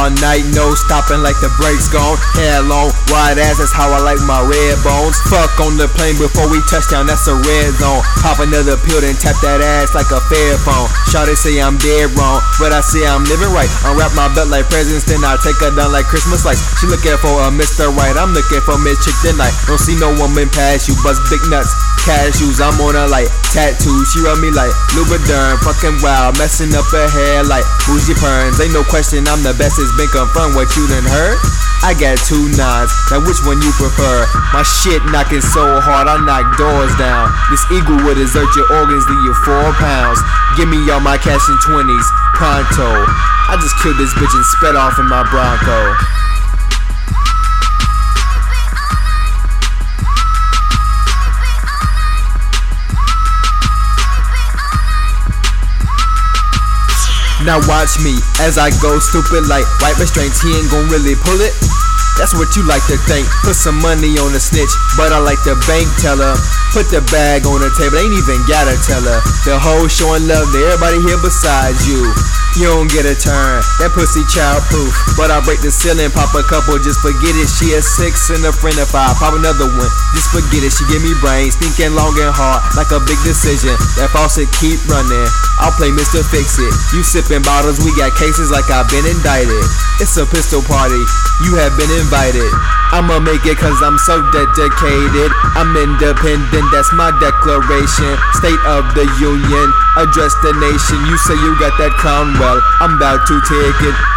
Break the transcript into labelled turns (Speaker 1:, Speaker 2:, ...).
Speaker 1: all night, no stopping like the brakes gone. Hair long, wide ass, that's how I like my red bones. Fuck on the plane before we touch down, that's a red zone. Pop another pill, then tap that ass like a fair phone. Shawty say I'm dead wrong, but I say I'm living right. Unwrap my belt like presents, then I take her down like Christmas lights. She looking for a Mr. Right, I'm looking for Miss Chick tonight. Don't see no woman pass you, bust big nuts, cashews. I'm on her like tattoos, she rub me like Lubriderm. Fucking wild, messing up her hair like bougie perms. Ain't no question I'm the best, it's been confirmed. What you done heard? I got 2 9s, now which one you prefer? My shit knocking so hard I knock doors down. This eagle will desert your organs, leave you 4 pounds. Give me all my cash in 20s, pronto. I just killed this bitch and sped off in my Bronco. Now watch me as I go stupid like white restraints. He ain't gon' really pull it. That's what you like to think. Put some money on a snitch, but I like the bank teller. Put the bag on the table, ain't even gotta tell her. The hoe showing love to everybody here besides you. You don't get a turn, that pussy childproof. But I break the ceiling, pop a couple, just forget it. She a 6 and a friend of 5, pop another one, just forget it. She give me brains, thinking long and hard, like a big decision. That faucet keep running, I'll play Mr. Fix It. You sipping bottles, we got cases like I've been indicted. It's a pistol party, you have been invited. I'ma make it cause I'm so dedicated. I'm independent, that's my declaration. State of the Union, address the nation. You say you got that crown, well, I'm about to take it.